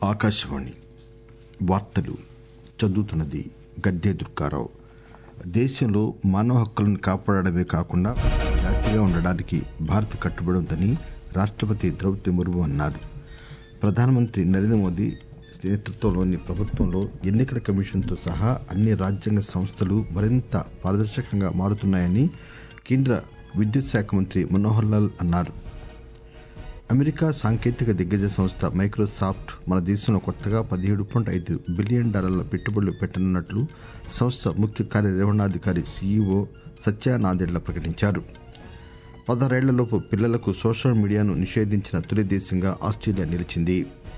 ఆకాశవాణి వార్తలు చదువుతున్నది గద్దె దుర్గారావు. దేశంలో మానవ హక్కులను కాపాడడమే కాకుండా జాతిగా ఉండడానికి భారత్ కట్టుబడి ఉందని రాష్టపతి ద్రౌపది ముర్ము అన్నారు. ప్రధానమంత్రి నరేంద్ర మోదీ నేతృత్వంలోని ప్రభుత్వంలో ఎన్నికల కమిషన్తో సహా అన్ని రాజ్యాంగ సంస్థలు మరింత పారదర్శకంగా మారుతున్నాయని కేంద్ర విద్యుత్ శాఖ మంత్రి మనోహర్ లాల్ అన్నారు. అమెరికా సాంకేతిక దిగ్గజ సంస్థ మైక్రోసాఫ్ట్ మన దేశంలో కొత్తగా $17.5 బిలియన్ పెట్టుబడులు పెట్టనున్నట్లు సంస్థ ముఖ్య కార్యనిర్వహణాధికారి సీఈఓ సత్య నాదెళ్ల ప్రకటించారు. 16 ఏళ్లలోపు పిల్లలకు సోషల్ మీడియాను నిషేధించిన తొలి దేశంగా ఆస్ట్రేలియా నిలిచింది.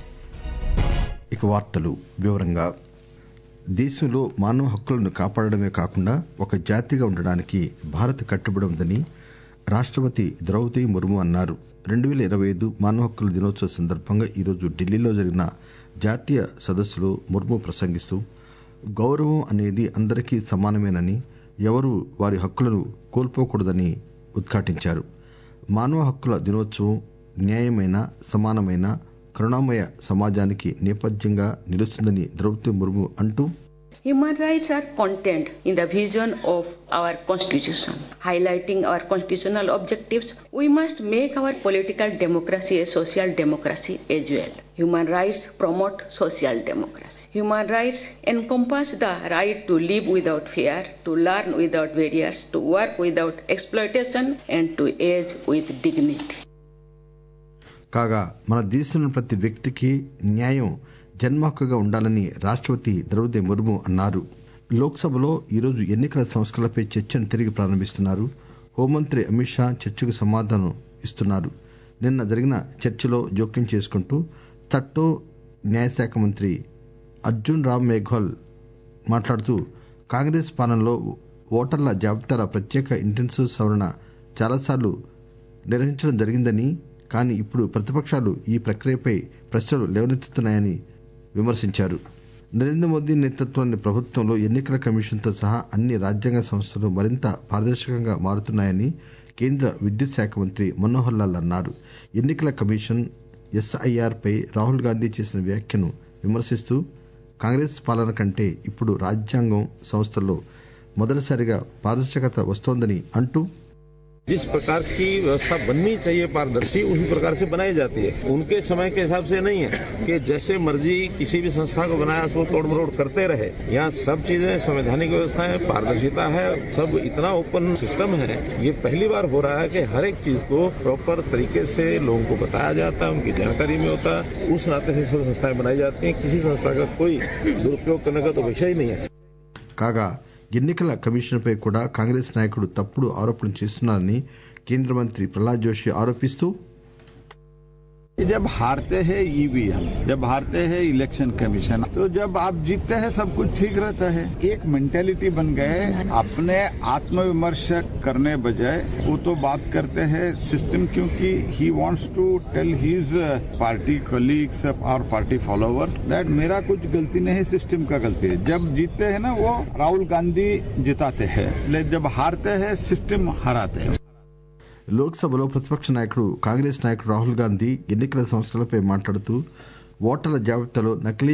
ఇక వార్తలు వివరంగా. దేశంలో మానవ హక్కులను కాపాడడమే కాకుండా ఒక జాతిగా ఉండడానికి భారత్ కట్టుబడి ఉందని రాష్టపతి ద్రౌపది ముర్ము అన్నారు. 2025 మానవ హక్కుల దినోత్సవ సందర్భంగా ఈరోజు ఢిల్లీలో జరిగిన జాతీయ సదస్సులో ముర్ము ప్రసంగిస్తూ గౌరవం అనేది అందరికీ సమానమేనని, ఎవరూ వారి హక్కులను కోల్పోకూడదని ఉద్ఘాటించారు. మానవ హక్కుల దినోత్సవం న్యాయమైన, సమానమైన, కరుణామయ సమాజానికి నేపథ్యంగా నిలుస్తుందని ద్రౌపది ముర్ము అంటూ, Human rights are contained in the vision of our constitution. Highlighting our constitutional objectives, we must make our political democracy a social democracy as well. Human rights promote social democracy. Human rights encompass the right to live without fear, to learn without barriers, to work without exploitation, and to age with dignity. కాగా మన దేశంలో ప్రతి వ్యక్తికి న్యాయం జన్మ హక్కుగా ఉండాలని రాష్టపతి ద్రౌపది ముర్ము అన్నారు. లోక్సభలో ఈరోజు ఎన్నికల సంస్కరణలపై చర్చను తిరిగి ప్రారంభిస్తున్నారు. హోంమంత్రి అమిత్ షా చర్చకు సమాధానం ఇస్తున్నారు. నిన్న జరిగిన చర్చలో జోక్యం చేసుకుంటూ చట్టం న్యాయశాఖ మంత్రి అర్జున్ రామ్ మేఘ్వాల్ మాట్లాడుతూ, కాంగ్రెస్ పాలనలో ఓటర్ల జాబితాల ప్రత్యేక ఇంటెన్సివ్ సవరణ చాలాసార్లు నిర్వహించడం జరిగిందని, కానీ ఇప్పుడు ప్రతిపక్షాలు ఈ ప్రక్రియపై ప్రశ్నలు లేవనెత్తుతున్నాయని విమర్శించారు. నరేంద్ర మోదీ నేతృత్వంలోని ప్రభుత్వంలో ఎన్నికల కమిషన్తో సహా అన్ని రాజ్యాంగ సంస్థలు మరింత పారదర్శకంగా మారుతున్నాయని కేంద్ర విద్యుత్ శాఖ మంత్రి మనోహర్ లాల్ అన్నారు. ఎన్నికల కమిషన్ ఎస్ఐఆర్ పై రాహుల్ గాంధీ చేసిన వ్యాఖ్యను విమర్శిస్తూ, కాంగ్రెస్ పాలన కంటే ఇప్పుడు రాజ్యాంగం సంస్థల్లో మొదటిసారిగా పారదర్శకత వస్తోందని అంటూ, जिस प्रकार की व्यवस्था बननी चाहिए पारदर्शी, उसी प्रकार से बनाई जाती है. उनके समय के हिसाब से नहीं है कि जैसे मर्जी किसी भी संस्था को बनाया उसको तोड़ मरोड़ करते रहे. यहाँ सब चीजें संवैधानिक व्यवस्था है, पारदर्शिता है, सब इतना ओपन सिस्टम है. ये पहली बार हो रहा है कि हर एक चीज को प्रॉपर तरीके से लोगों को बताया जाता है, उनकी जानकारी में होता है. उस नाते से सब संस्थाएं बनाई जाती हैं. किसी संस्था का कोई दुरुपयोग करने का तो विषय ही नहीं है. కాగా ఎన్నికల కమిషన్పై కూడా కాంగ్రెస్ నాయకుడు తప్పుడు ఆరోపణలు చేస్తున్నారని కేంద్ర మంత్రి ప్రహ్లాద్ జోషి ఆరోపిస్తూ, जब हारते हैं ईवीएम, जब हारते हैं इलेक्शन कमीशन, तो जब आप जीतते हैं सब कुछ ठीक रहता है. एक मेंटेलिटी बन गए, अपने आत्मविमर्श करने बजाय वो तो बात करते हैं सिस्टम, क्योंकि he wants to tell his party colleagues और पार्टी फॉलोवर दैट मेरा कुछ गलती नहीं, सिस्टम का गलती है. जब जीतते हैं ना वो राहुल गांधी जिताते हैं, लेकिन जब हारते हैं सिस्टम हराते हैं. లోక్సభలో ప్రతిపక్ష నాయకుడు కాంగ్రెస్ నాయకుడు రాహుల్ గాంధీ ఎన్నికల సంస్థలపై మాట్లాడుతూ ఓటర్ల జాబితాలో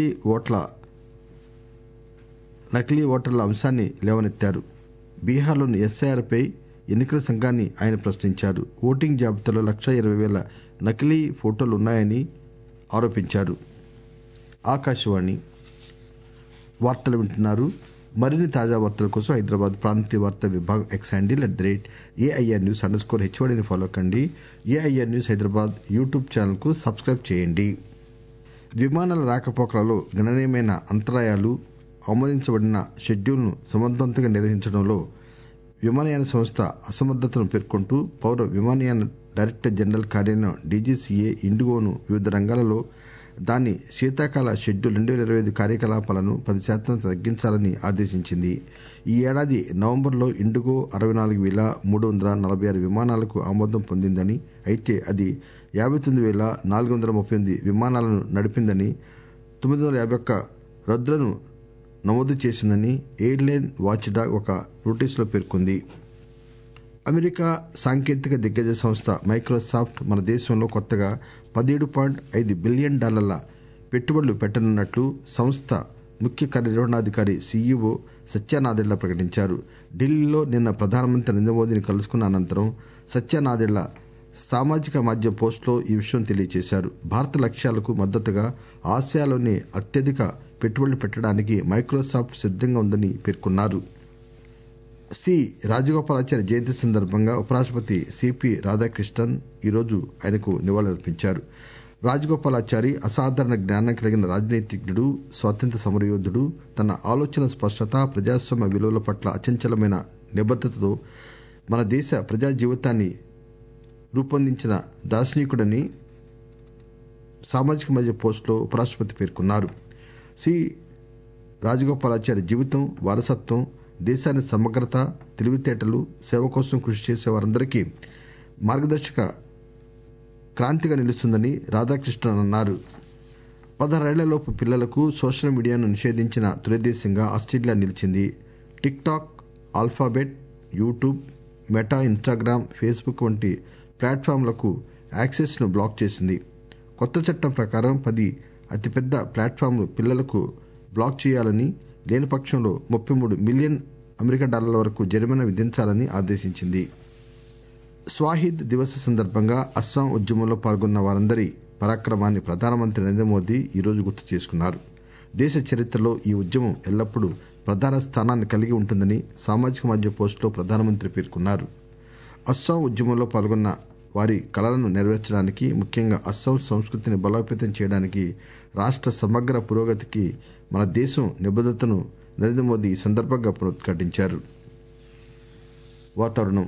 నకిలీ ఓటర్ల అంశాన్ని లేవనెత్తారు. బీహార్లోని ఎస్ఐఆర్ పై ఎన్నికల సంఘాన్ని ఆయన ప్రశ్నించారు. ఓటింగ్ జాబితాలో 120,000 నకిలీ ఫోటోలు ఉన్నాయని ఆరోపించారు. ఆకాశవాణి వార్తలు వింటున్నారు. మరిన్ని తాజా వార్తల కోసం హైదరాబాద్ ప్రాంతీయ వార్తా విభాగం ఎక్స్ హ్యాండిల్ @AIR News_HODని ఫాలో కండి. AIR News Hyderabad YouTube channel కు సబ్స్క్రైబ్ చేయండి. విమానాల రాకపోకలలో గణనీయమైన అంతరాయాలు, ఆమోదించబడిన షెడ్యూల్ను సమర్థవంతంగా నిర్వహించడంలో విమానయాన సంస్థ అసమర్థతను పేర్కొంటూ పౌర విమానయాన డైరెక్టర్ జనరల్ కార్యాలయం DGCA ఇండిగోను వివిధ రంగాలలో దాని శీతాకాల షెడ్యూల్ 2025 కార్యకలాపాలను 10% తగ్గించాలని ఆదేశించింది. ఈ ఏడాది నవంబర్లో ఇండిగో 64,346 విమానాలకు ఆమోదం పొందిందని, అయితే అది 59,438 విమానాలను నడిపిందని, 951 రద్దులను నమోదు చేసిందని ఎయిర్లైన్ వాచ్డాగ్ ఒక నోటీసులో పేర్కొంది. అమెరికా సాంకేతిక దిగ్గజ సంస్థ మైక్రోసాఫ్ట్ మన దేశంలో కొత్తగా $17.5 బిలియన్ పెట్టుబడులు పెట్టనున్నట్లు సంస్థ ముఖ్య కార్యనిర్వహణాధికారి సీఈఓ సత్యనాదెళ్ల ప్రకటించారు. ఢిల్లీలో నిన్న ప్రధానమంత్రి నరేంద్ర మోదీని కలుసుకున్న అనంతరం సత్యనాదెళ్ల సామాజిక మాధ్యమ పోస్టులో ఈ విషయం తెలియజేశారు. భారత లక్ష్యాలకు మద్దతుగా ఆసియాలోనే అత్యధిక పెట్టుబడులు పెట్టడానికి మైక్రోసాఫ్ట్ సిద్దంగా ఉందని పేర్కొన్నారు. సి రాజగోపాలాచారి జయంతి సందర్భంగా ఉపరాష్టపతి సిపి రాధాకృష్ణన్ ఈరోజు ఆయనకు నివాళులర్పించారు. రాజగోపాలాచారి అసాధారణ జ్ఞానం కలిగిన రాజనీతిజ్ఞుడు, స్వాతంత్ర్య సమరయోధుడు. తన ఆలోచన స్పష్టత, ప్రజాస్వామ్య విలువల పట్ల అచంచలమైన నిబద్దతతో మన దేశ ప్రజా జీవితాన్ని రూపొందించిన దార్శనికుడని సామాజిక మాధ్యమ పోస్టులో ఉపరాష్టపతి పేర్కొన్నారు. సి రాజగోపాలాచారి జీవితం, వారసత్వం దేశాన్ని సమగ్రత, తెలివితేటలు, సేవ కోసం కృషి చేసే వారందరికీ మార్గదర్శక క్రాంతిగా నిలుస్తుందని రాధాకృష్ణన్ అన్నారు. 16 ఏళ్లలోపు పిల్లలకు సోషల్ మీడియాను నిషేధించిన తొలి దేశంగా ఆస్ట్రేలియా నిలిచింది. TikTok, Alphabet, YouTube, Meta, Instagram, Facebook వంటి ప్లాట్ఫామ్లకు యాక్సెస్ ను బ్లాక్ చేసింది. కొత్త చట్టం ప్రకారం 10 అతిపెద్ద ప్లాట్ఫామ్లు పిల్లలకు బ్లాక్ చేయాలని, లేని పక్షంలో $33 మిలియన్ వరకు జరిమానా విధించాలని ఆదేశించింది. స్వాహిద్ దివస్ సందర్భంగా అస్సాం ఉద్యమంలో పాల్గొన్న వారందరి పరాక్రమాన్ని ప్రధానమంత్రి నరేంద్ర మోదీ ఈరోజు గుర్తు చేసుకున్నారు. దేశ చరిత్రలో ఈ ఉద్యమం ఎల్లప్పుడూ ప్రధాన స్థానాన్ని కలిగి ఉంటుందని సామాజిక మాధ్యమ పోస్టులో ప్రధానమంత్రి పేర్కొన్నారు. అస్సాం ఉద్యమంలో పాల్గొన్న వారి కలలను నెరవేర్చడానికి, ముఖ్యంగా అస్సాం సంస్కృతిని బలోపేతం చేయడానికి, రాష్ట్ర సమగ్ర పురోగతికి మన దేశం నిబద్ధతను నరేంద్ర మోదీ ఈ సందర్భంగా పునరుద్ఘాటించారు. వాతావరణం.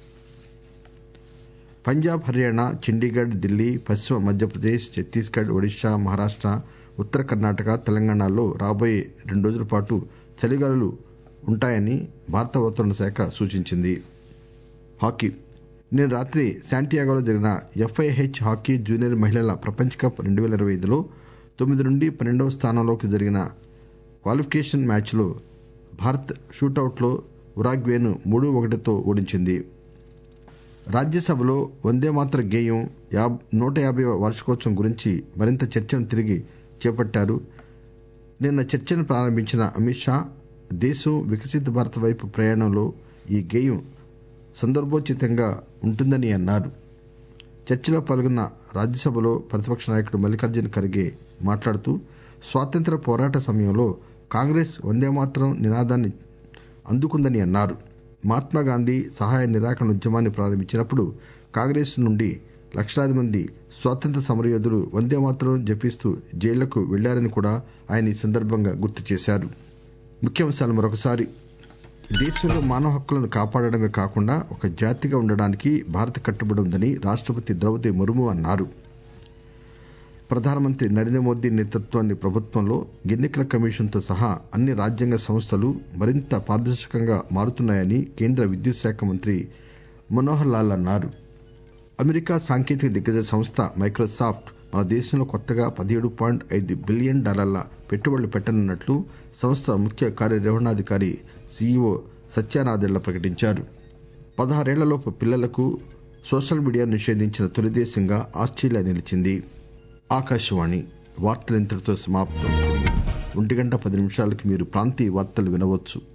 పంజాబ్, హర్యానా, చండీగఢ్, ఢిల్లీ, పశ్చిమ మధ్యప్రదేశ్, ఛత్తీస్గఢ్, ఒడిశా, మహారాష్ట, ఉత్తర కర్ణాటక, తెలంగాణలో రాబోయే 2 రోజుల పాటు చలిగాలులు ఉంటాయని భారత వాతావరణ శాఖ సూచించింది. హాకీ. నిన్న రాత్రి శాంటియాగోలో జరిగిన FIH హాకీ జూనియర్ మహిళల ప్రపంచ కప్ 2025లో 9 నుండి 12వ స్థానంలోకి జరిగిన క్వాలిఫికేషన్ మ్యాచ్లో భారత్ షూటౌట్లో ఉరాగ్వేను 3-1తో ఓడించింది. రాజ్యసభలో వందేమాతర గేయం 150వ వార్షికోత్సవం గురించి మరింత చర్చను తిరిగి చేపట్టారు. నిన్న చర్చను ప్రారంభించిన అమిత్ షా, దేశం వికసిత భారత్ వైపు ప్రయాణంలో ఈ గేయం సందర్భోచితంగా ఉంటుందని అన్నారు. చర్చలో పాల్గొన్న రాజ్యసభలో ప్రతిపక్ష నాయకుడు మల్లికార్జున ఖర్గే మాట్లాడుతూ, స్వాతంత్ర్య పోరాట సమయంలో కాంగ్రెస్ వందేమాతరం నినాదాన్ని అందుకుందని అన్నారు. మహాత్మాగాంధీ సహాయ నిరాకరణ ఉద్యమాన్ని ప్రారంభించినప్పుడు కాంగ్రెస్ నుండి లక్షలాది మంది స్వాతంత్ర్య సమరయోధులు వందేమాతరం జపిస్తూ జైళ్లకు వెళ్లారని కూడా ఆయన ఈ సందర్భంగా గుర్తు చేశారు. ముఖ్యాంశాలు మరొకసారి. దేశంలో మానవ హక్కులను కాపాడడమే కాకుండా ఒక జాతిగా ఉండడానికి భారత్ కట్టుబడి ఉందని రాష్టపతి ద్రౌపది ముర్ము అన్నారు. ప్రధానమంత్రి నరేంద్ర మోదీ నేతృత్వంలోని ప్రభుత్వంలో ఎన్నికల కమిషన్తో సహా అన్ని రాజ్యాంగ సంస్థలు మరింత పారదర్శకంగా మారుతున్నాయని కేంద్ర విద్యుత్ శాఖ మంత్రి మనోహర్ లాల్ అన్నారు. అమెరికా సాంకేతిక దిగ్గజ సంస్థ మైక్రోసాఫ్ట్ మన దేశంలో కొత్తగా $17.5 బిలియన్ పెట్టుబడులు పెట్టనున్నట్లు సంస్థ ముఖ్య కార్యనిర్వహణాధికారి సీఈఓ సత్యనాదెళ్ల ప్రకటించారు. 16 ఏళ్లలోపు పిల్లలకు సోషల్ మీడియాను నిషేధించిన తొలి దేశంగా ఆస్ట్రేలియా నిలిచింది. ఆకాశవాణి వార్తలు ఇంతటితో సమాప్తం. 1 గంట 10 నిమిషాలకు మీరు ప్రాంతీయ వార్తలు వినవచ్చు.